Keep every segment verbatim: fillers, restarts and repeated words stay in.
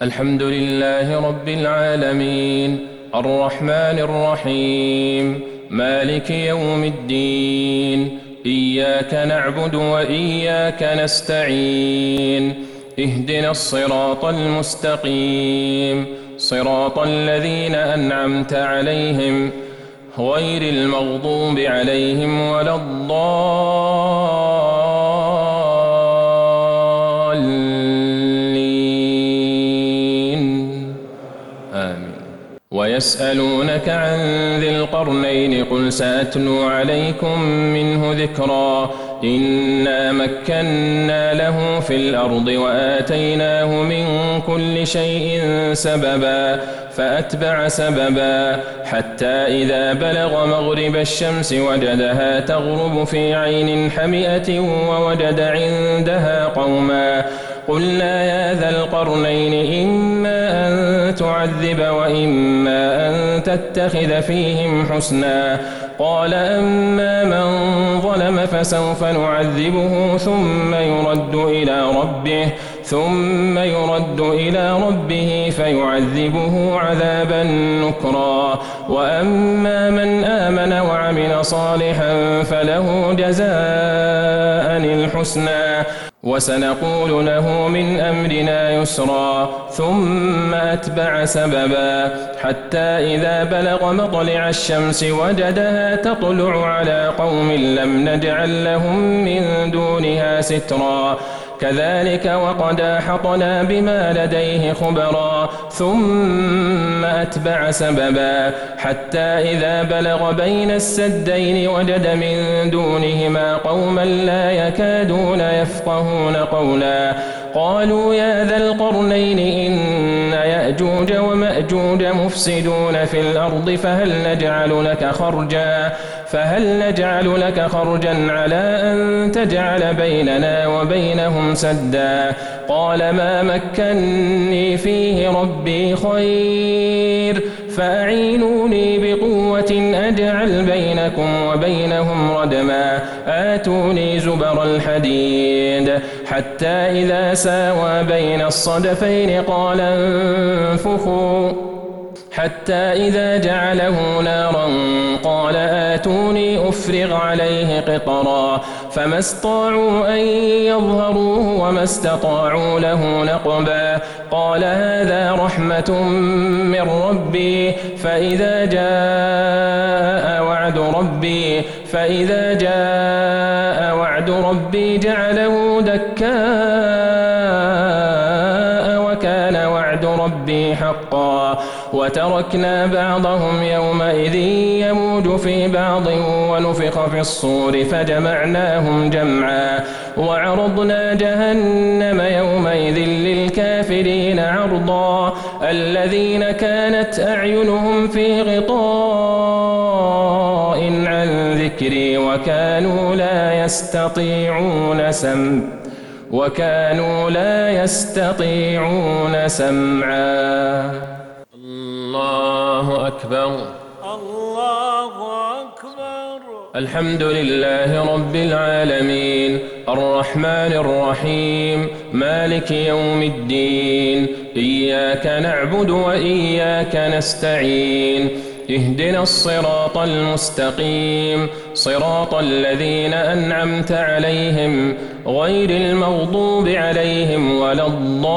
الحمد لله رب العالمين الرحمن الرحيم مالك يوم الدين إياك نعبد وإياك نستعين اهدنا الصراط المستقيم صراط الذين أنعمت عليهم غير المغضوب عليهم ولا الضالين آمين. ويسألونك عن ذي القرنين قل سأتلو عليكم منه ذكرا إنا مكنا له في الأرض وآتيناه من كل شيء سببا فأتبع سببا حتى إذا بلغ مغرب الشمس وجدها تغرب في عين حمئة ووجد عندها قوما قلنا يا ذا القرنين إما أن تعذب وإما أن تتخذ فيهم حسنا قال أما من ظلم فسوف نعذبه ثم يرد إلى ربه ثم يرد إلى ربه فيعذبه عذابا نكرا وأما من آمن وعمل صالحا فله جزاء الحسنى وسنقول له من أمرنا يسرا ثم أتبع سببا حتى إذا بلغ مطلع الشمس وجدها تطلع على قوم لم نجعل لهم من دونها سترا كذلك وقد أحطنا بما لديه خبرا ثم أتبع سببا حتى إذا بلغ بين السدين وجد من دونهما قوما لا يكادون يفقهون قولا قالوا يا ذا القرنين إن يأجوج ومأجوج مفسدون في الأرض فهل نجعل لك خرجا فهل نجعل لك خرجا على أن تجعل بيننا وبينهم سدا قال ما مكني فيه ربي خير فأعينوني بقوة أجعل بينكم وبينهم ردما آتوني زبر الحديد حتى إذا ساوى بين الصدفين قال انفخوا حتى إذا جعله نارا قال آتوني أفرغ عليه قطرا فما استطاعوا أن يظهروه وما استطاعوا له نقبا قال هذا رحمة من ربي فإذا جاء وعد ربي فإذا جاء وعد ربي جعله دكاء وكان وعد ربي حقا وتركنا بعضهم يومئذ يموج في بعض ونفخ في الصور فجمعناهم جمعا وعرضنا جهنم يومئذ للكافرين عرضا الذين كانت أعينهم في غطاء عن ذكري وكانوا لا يستطيعون سمع وكانوا لا يستطيعون سمعا. الله أكبر الله أكبر. الحمد لله رب العالمين الرحمن الرحيم مالك يوم الدين إياك نعبد وإياك نستعين اهدنا الصراط المستقيم صراط الذين أنعمت عليهم غير المغضوب عليهم ولا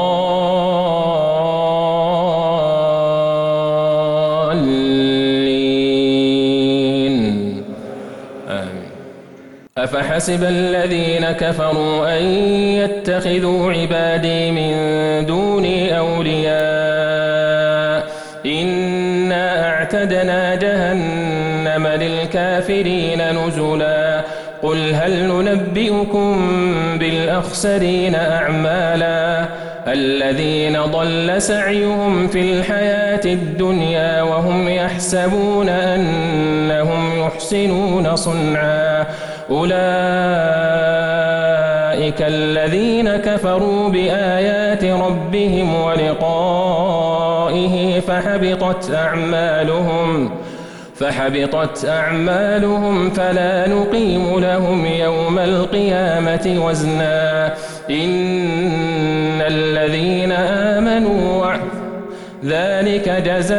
الضالين آمين. أفحسب الذين كفروا أن يتخذوا عبادي من دوني أولياء إنا أعتدنا جهنم للكافرين نزلا قل هل ننبئكم بالأخسرين أعمالا الذين ضل سعيهم في الحياة الدنيا وهم يحسبون أنهم يحسنون صنعا أولئك الذين كفروا بآيات ربهم ولقائه فحبطت أعمالهم فحبطت أعمالهم فلا نقيم لهم يوم القيامة وزنا إن الذين آمنوا ذلك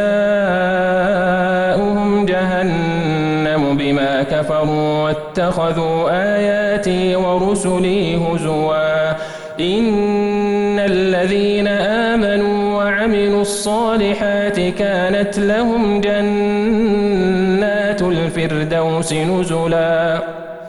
جزاؤهم جهنم بما كفروا واتخذوا آياتي ورسلي هزوا إن الذين آمنوا وعملوا الصالحات كانت لهم جنات الفردوس نزلا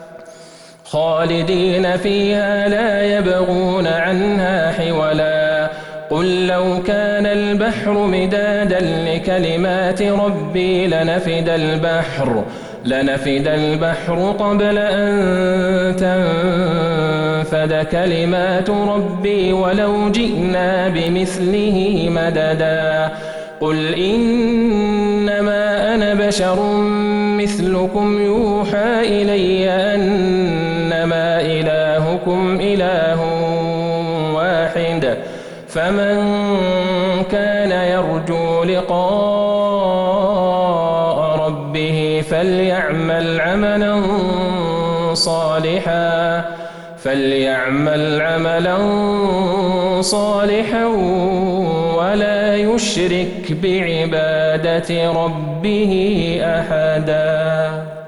خالدين فيها لا يبغون عنها حولا قل لو كان البحر مدادا لكلمات ربي لنفد البحر لنفد البحر قبل أن تنفد كلمات ربي ولو جئنا بمثله مددا قل إنما أنا بشر مثلكم يوحى إلي أنما إلهكم إله واحد فمن كان يرجو لقاء ربه فليعمل عملا صالحا فليعمل عملا صالحا ولا يشرك بعبادة ربه أحدا.